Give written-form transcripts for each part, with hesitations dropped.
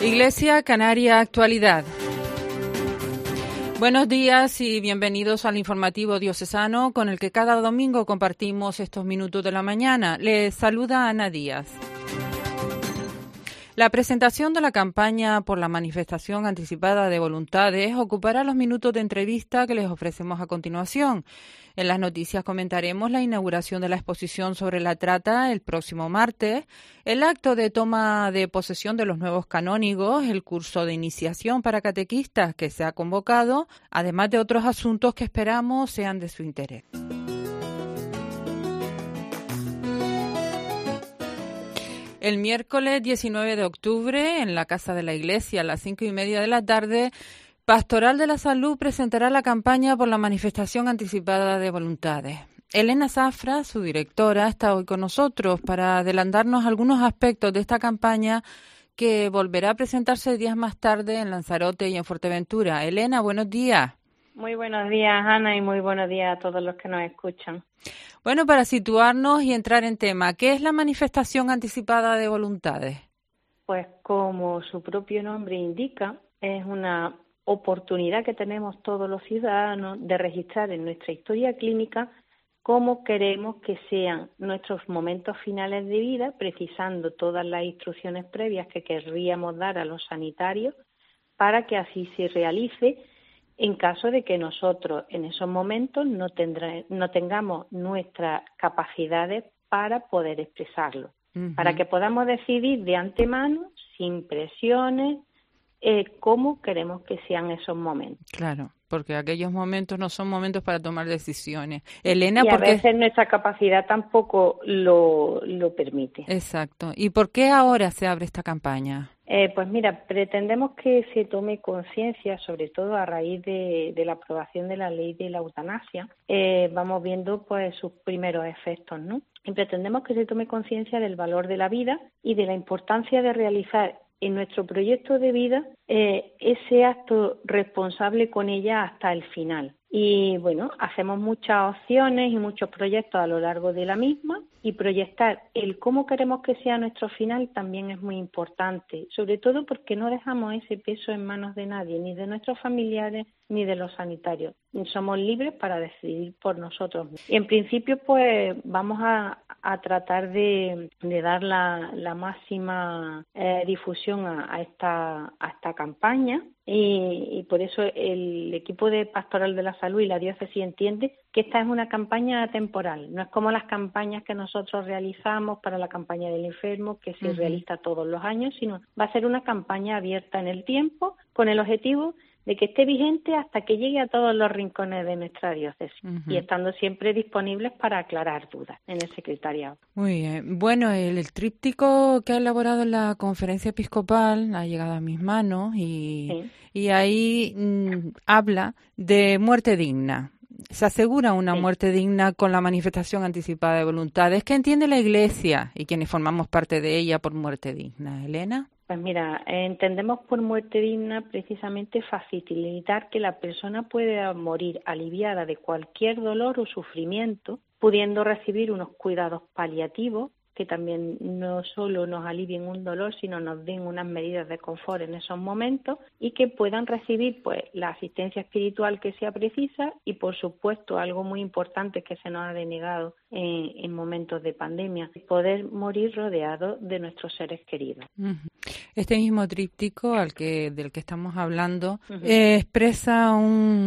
Iglesia Canaria Actualidad. Buenos días y bienvenidos al informativo diocesano con el que cada domingo compartimos estos minutos de la mañana. Les saluda Ana Díaz. La presentación de la campaña por la manifestación anticipada de voluntades ocupará los minutos de entrevista que les ofrecemos a continuación. En las noticias comentaremos la inauguración de la exposición sobre la trata el próximo martes, el acto de toma de posesión de los nuevos canónigos, el curso de iniciación para catequistas que se ha convocado, además de otros asuntos que esperamos sean de su interés. El miércoles 19 de octubre, en la Casa de la Iglesia, a las 5:30 de la tarde, Pastoral de la Salud presentará la campaña por la manifestación anticipada de voluntades. Elena Zafra, su directora, está hoy con nosotros para adelantarnos algunos aspectos de esta campaña que volverá a presentarse días más tarde en Lanzarote y en Fuerteventura. Elena, buenos días. Muy buenos días, Ana, y muy buenos días a todos los que nos escuchan. Bueno, para situarnos y entrar en tema, ¿qué es la manifestación anticipada de voluntades? Pues como su propio nombre indica, es una oportunidad que tenemos todos los ciudadanos de registrar en nuestra historia clínica cómo queremos que sean nuestros momentos finales de vida, precisando todas las instrucciones previas que querríamos dar a los sanitarios para que así se realice en caso de que nosotros en esos momentos no tengamos nuestras capacidades para poder expresarlo, para que podamos decidir de antemano, sin presiones, cómo queremos que sean esos momentos. Claro, porque aquellos momentos no son momentos para tomar decisiones. Elena, y a veces nuestra capacidad tampoco lo permite. Exacto. ¿Y por qué ahora se abre esta campaña? Pues mira, pretendemos que se tome conciencia, sobre todo a raíz de la aprobación de la ley de la eutanasia, vamos viendo pues sus primeros efectos, ¿no? Y pretendemos que se tome conciencia del valor de la vida y de la importancia de realizar en nuestro proyecto de vida ese acto responsable con ella hasta el final. Y bueno, hacemos muchas opciones y muchos proyectos a lo largo de la misma, y proyectar el cómo queremos que sea nuestro final también es muy importante, sobre todo porque no dejamos ese peso en manos de nadie, ni de nuestros familiares ni de los sanitarios. Somos libres para decidir por nosotros mismos. Y en principio pues vamos a tratar de dar la máxima difusión a esta campaña, y por eso el equipo de Pastoral de la Salud y la diócesis entiende que esta es una campaña atemporal, no es como las campañas que nosotros realizamos para la campaña del enfermo, que se realiza todos los años, sino va a ser una campaña abierta en el tiempo con el objetivo de que esté vigente hasta que llegue a todos los rincones de nuestra diócesis, y estando siempre disponibles para aclarar dudas en el secretariado. Muy bien. Bueno, el tríptico que ha elaborado en la conferencia episcopal ha llegado a mis manos y ahí habla de muerte digna. Se asegura una muerte digna con la manifestación anticipada de voluntades. ¿Qué entiende la Iglesia y quienes formamos parte de ella por muerte digna? Elena. Pues mira, entendemos por muerte digna precisamente facilitar que la persona pueda morir aliviada de cualquier dolor o sufrimiento, pudiendo recibir unos cuidados paliativos que también no solo nos alivien un dolor, sino nos den unas medidas de confort en esos momentos, y que puedan recibir pues la asistencia espiritual que sea precisa, y por supuesto algo muy importante que se nos ha denegado en momentos de pandemia, poder morir rodeados de nuestros seres queridos. Este mismo tríptico del que estamos hablando expresa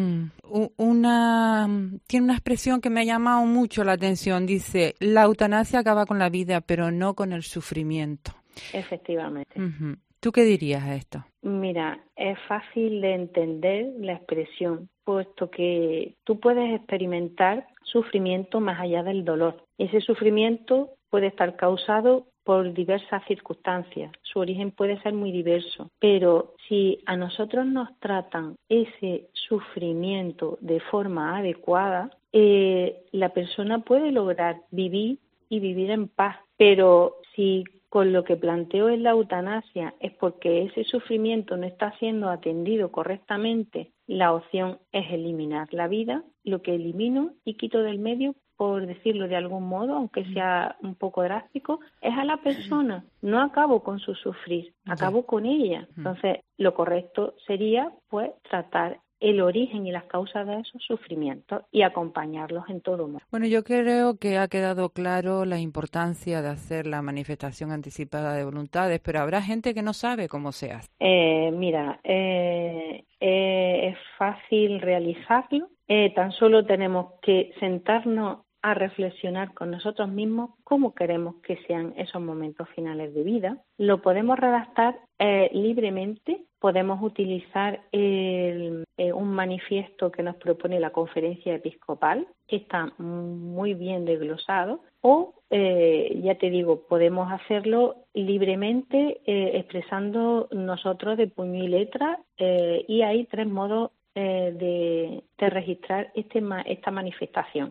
tiene una expresión que me ha llamado mucho la atención. Dice: la eutanasia acaba con la vida, pero no con el sufrimiento. Efectivamente. ¿Tú qué dirías a esto? Mira, es fácil de entender la expresión, puesto que tú puedes experimentar sufrimiento más allá del dolor. Ese sufrimiento puede estar causado por diversas circunstancias, su origen puede ser muy diverso, pero si a nosotros nos tratan ese sufrimiento de forma adecuada, la persona puede lograr vivir y vivir en paz. Pero si con lo que planteo en la eutanasia es porque ese sufrimiento no está siendo atendido correctamente, la opción es eliminar la vida, lo que elimino y quito del medio por decirlo de algún modo, aunque sea un poco drástico, es a la persona. No acabo con su sufrir, acabo con ella. Entonces, lo correcto sería, pues, tratar el origen y las causas de esos sufrimientos y acompañarlos en todo momento. Bueno, yo creo que ha quedado claro la importancia de hacer la manifestación anticipada de voluntades, pero habrá gente que no sabe cómo se hace. Es fácil realizarlo. Tan solo tenemos que sentarnos a reflexionar con nosotros mismos cómo queremos que sean esos momentos finales de vida. Lo podemos redactar libremente. Podemos utilizar un manifiesto que nos propone la Conferencia Episcopal, que está muy bien desglosado, o, ya te digo, podemos hacerlo libremente expresando nosotros de puño y letra, y hay 3 modos de registrar esta manifestación.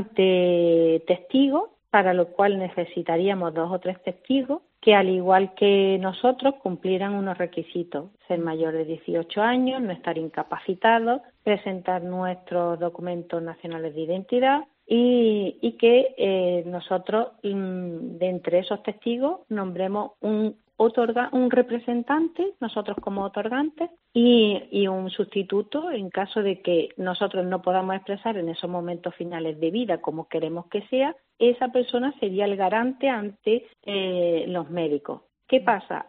Ante testigos, para lo cual necesitaríamos 2 o 3 testigos, que al igual que nosotros cumplieran unos requisitos: ser mayor de 18 años, no estar incapacitados, presentar nuestros documentos nacionales de identidad y que nosotros, de entre esos testigos, nombremos un representante, nosotros como otorgantes, y un sustituto en caso de que nosotros no podamos expresar en esos momentos finales de vida como queremos que sea. Esa persona sería el garante ante los médicos. ¿Qué pasa?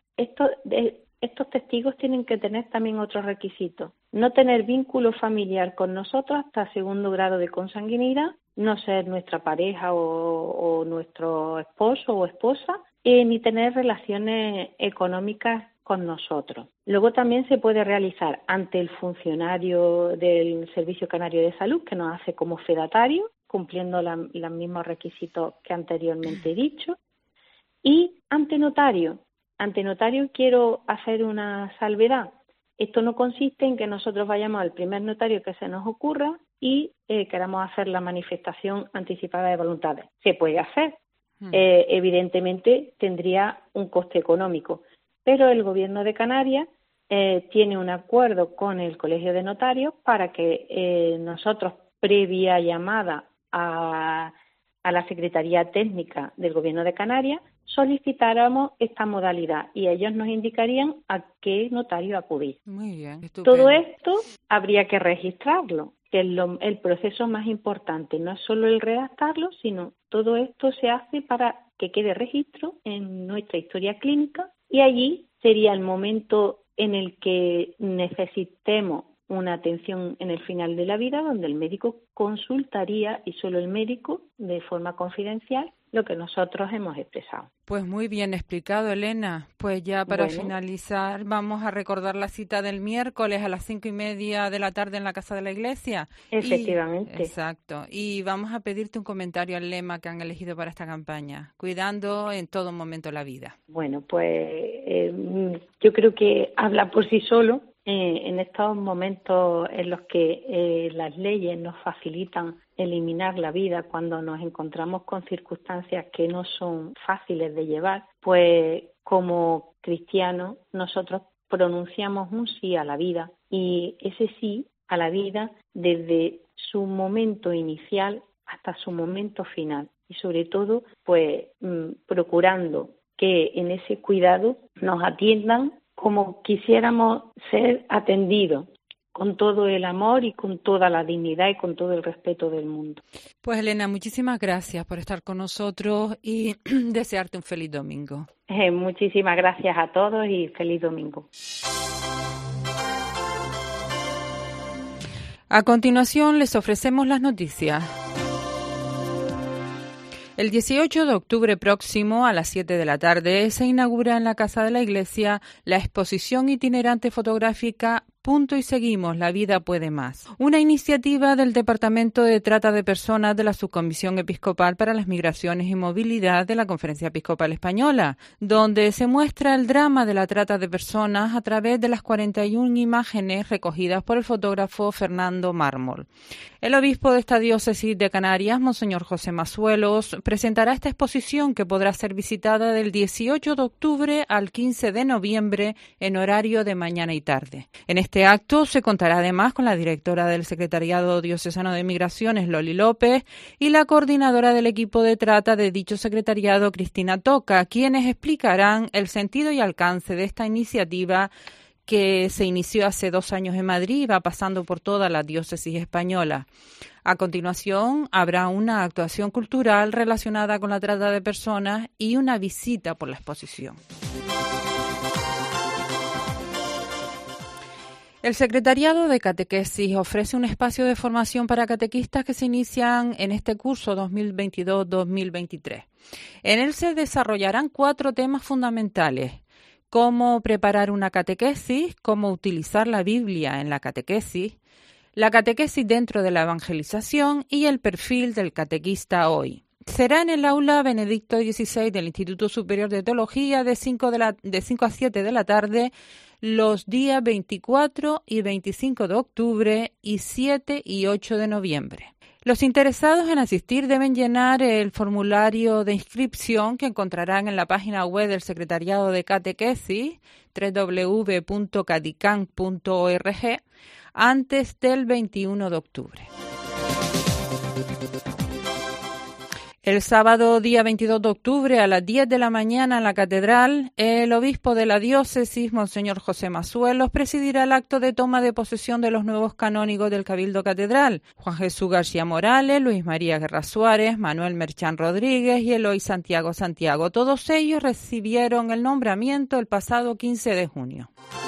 Estos testigos tienen que tener también otros requisitos: no tener vínculo familiar con nosotros hasta 2º grado de consanguinidad, no ser nuestra pareja o nuestro esposo o esposa, ni tener relaciones económicas con nosotros. Luego también se puede realizar ante el funcionario del Servicio Canario de Salud, que nos hace como fedatario, cumpliendo los mismos requisitos que anteriormente he dicho, y ante notario. Ante notario quiero hacer una salvedad. Esto no consiste en que nosotros vayamos al primer notario que se nos ocurra y queramos hacer la manifestación anticipada de voluntades. Se puede hacer. Evidentemente tendría un coste económico, pero el Gobierno de Canarias tiene un acuerdo con el Colegio de Notarios para que nosotros, previa llamada a la Secretaría Técnica del Gobierno de Canarias, solicitáramos esta modalidad y ellos nos indicarían a qué notario acudir. Muy bien, estupendo. Todo esto habría que registrarlo, que es el proceso más importante. No es solo el redactarlo, sino todo esto se hace para que quede registro en nuestra historia clínica, y allí sería el momento en el que necesitemos una atención en el final de la vida, donde el médico consultaría, y solo el médico, de forma confidencial, lo que nosotros hemos expresado. Pues muy bien explicado, Elena. Pues ya para finalizar, vamos a recordar la cita del miércoles a las 5:30 de la tarde en la Casa de la Iglesia. Efectivamente. Exacto. Y vamos a pedirte un comentario al lema que han elegido para esta campaña: cuidando en todo momento la vida. Bueno, pues yo creo que habla por sí solo. En estos momentos en los que las leyes nos facilitan eliminar la vida cuando nos encontramos con circunstancias que no son fáciles de llevar, pues como cristianos nosotros pronunciamos un sí a la vida, y ese sí a la vida desde su momento inicial hasta su momento final, y sobre todo pues procurando que en ese cuidado nos atiendan como quisiéramos ser atendidos, con todo el amor y con toda la dignidad y con todo el respeto del mundo. Pues Elena, muchísimas gracias por estar con nosotros y desearte un feliz domingo. Muchísimas gracias a todos y feliz domingo. A continuación les ofrecemos las noticias. El 18 de octubre próximo, a las 7 de la tarde, se inaugura en la Casa de la Iglesia la exposición itinerante fotográfica Punto y Seguimos, la vida puede más. Una iniciativa del Departamento de Trata de Personas de la Subcomisión Episcopal para las Migraciones y Movilidad de la Conferencia Episcopal Española, donde se muestra el drama de la trata de personas a través de las 41 imágenes recogidas por el fotógrafo Fernando Mármol. El obispo de esta diócesis de Canarias, Monseñor José Mazuelos, presentará esta exposición que podrá ser visitada del 18 de octubre al 15 de noviembre en horario de mañana y tarde. En esta este acto se contará además con la directora del Secretariado Diocesano de Migraciones, Loli López, y la coordinadora del equipo de trata de dicho secretariado, Cristina Toca, quienes explicarán el sentido y alcance de esta iniciativa que se inició hace 2 años en Madrid y va pasando por toda la diócesis española. A continuación, habrá una actuación cultural relacionada con la trata de personas y una visita por la exposición. El Secretariado de Catequesis ofrece un espacio de formación para catequistas que se inician en este curso 2022-2023. En él se desarrollarán 4 temas fundamentales: cómo preparar una catequesis, cómo utilizar la Biblia en la catequesis dentro de la evangelización y el perfil del catequista hoy. Será en el aula Benedicto XVI del Instituto Superior de Teología de 5 a 7 de la tarde los días 24 y 25 de octubre y 7 y 8 de noviembre. Los interesados en asistir deben llenar el formulario de inscripción que encontrarán en la página web del Secretariado de Catequesis, www.cadican.org, antes del 21 de octubre. El sábado, día 22 de octubre, a las 10 de la mañana en la Catedral, el obispo de la diócesis, Monseñor José Mazuelos, presidirá el acto de toma de posesión de los nuevos canónigos del Cabildo Catedral: Juan Jesús García Morales, Luis María Guerra Suárez, Manuel Merchán Rodríguez y Eloy Santiago Santiago. Todos ellos recibieron el nombramiento el pasado 15 de junio.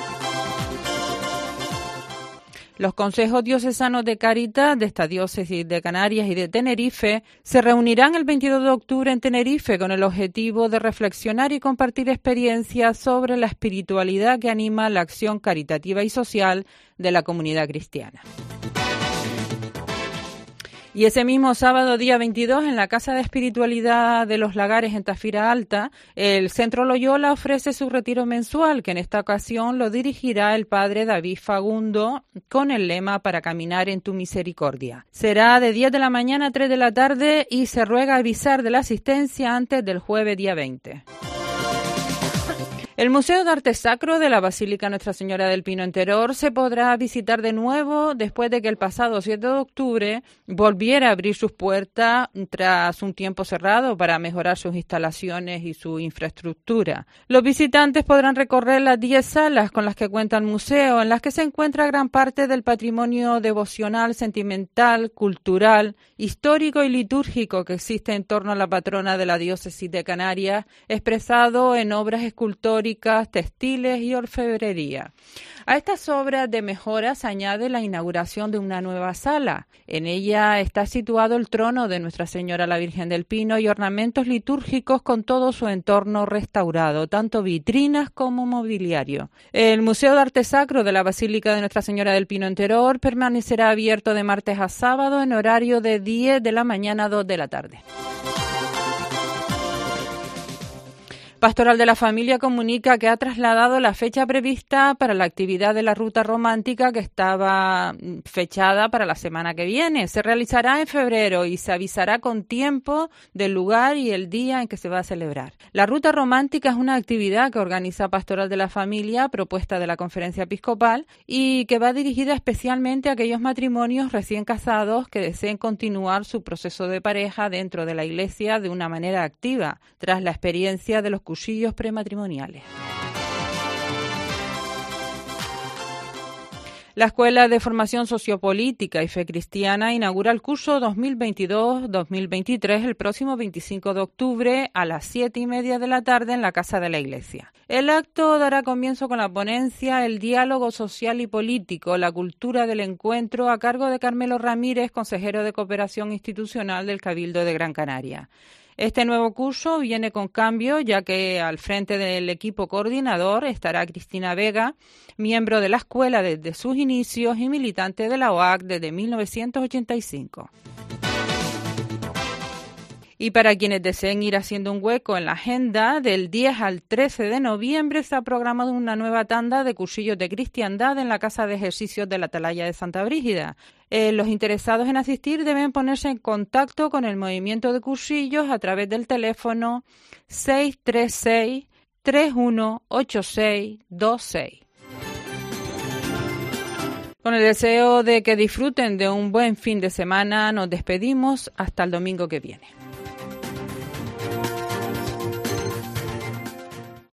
Los consejos diocesanos de Cáritas de esta diócesis de Canarias y de Tenerife se reunirán el 22 de octubre en Tenerife con el objetivo de reflexionar y compartir experiencias sobre la espiritualidad que anima la acción caritativa y social de la comunidad cristiana. Y ese mismo sábado, día 22, en la Casa de Espiritualidad de los Lagares en Tafira Alta, el Centro Loyola ofrece su retiro mensual, que en esta ocasión lo dirigirá el padre David Fagundo con el lema "Para caminar en tu misericordia". Será de 10 de la mañana a 3 de la tarde y se ruega avisar de la asistencia antes del jueves día 20. El Museo de Arte Sacro de la Basílica Nuestra Señora del Pino en Teror se podrá visitar de nuevo después de que el pasado 7 de octubre volviera a abrir sus puertas tras un tiempo cerrado para mejorar sus instalaciones y su infraestructura. Los visitantes podrán recorrer las 10 salas con las que cuenta el museo, en las que se encuentra gran parte del patrimonio devocional, sentimental, cultural, histórico y litúrgico que existe en torno a la patrona de la diócesis de Canarias, expresado en obras escultóricas, textiles y orfebrería. A estas obras de mejora se añade la inauguración de una nueva sala. En ella está situado el trono de Nuestra Señora la Virgen del Pino y ornamentos litúrgicos con todo su entorno restaurado, tanto vitrinas como mobiliario. El Museo de Arte Sacro de la Basílica de Nuestra Señora del Pino en Teror permanecerá abierto de martes a sábado en horario de 10 de la mañana a 2 de la tarde. Pastoral de la Familia comunica que ha trasladado la fecha prevista para la actividad de la ruta romántica, que estaba fechada para la semana que viene. Se realizará en febrero y se avisará con tiempo del lugar y el día en que se va a celebrar. La ruta romántica es una actividad que organiza Pastoral de la Familia, propuesta de la Conferencia Episcopal, y que va dirigida especialmente a aquellos matrimonios recién casados que deseen continuar su proceso de pareja dentro de la Iglesia de una manera activa, tras la experiencia de los cursillos prematrimoniales. La Escuela de Formación Sociopolítica y Fe Cristiana inaugura el curso 2022-2023 el próximo 25 de octubre a las 7:30 de la tarde en la Casa de la Iglesia. El acto dará comienzo con la ponencia "El diálogo social y político, la cultura del encuentro", a cargo de Carmelo Ramírez, consejero de Cooperación Institucional del Cabildo de Gran Canaria. Este nuevo curso viene con cambio, ya que al frente del equipo coordinador estará Cristina Vega, miembro de la escuela desde sus inicios y militante de la OAC desde 1985. Y para quienes deseen ir haciendo un hueco en la agenda, del 10 al 13 de noviembre se ha programado una nueva tanda de cursillos de cristiandad en la Casa de Ejercicios de la Atalaya de Santa Brígida. Los interesados en asistir deben ponerse en contacto con el movimiento de cursillos a través del teléfono 636 318626. Con el deseo de que disfruten de un buen fin de semana, nos despedimos hasta el domingo que viene.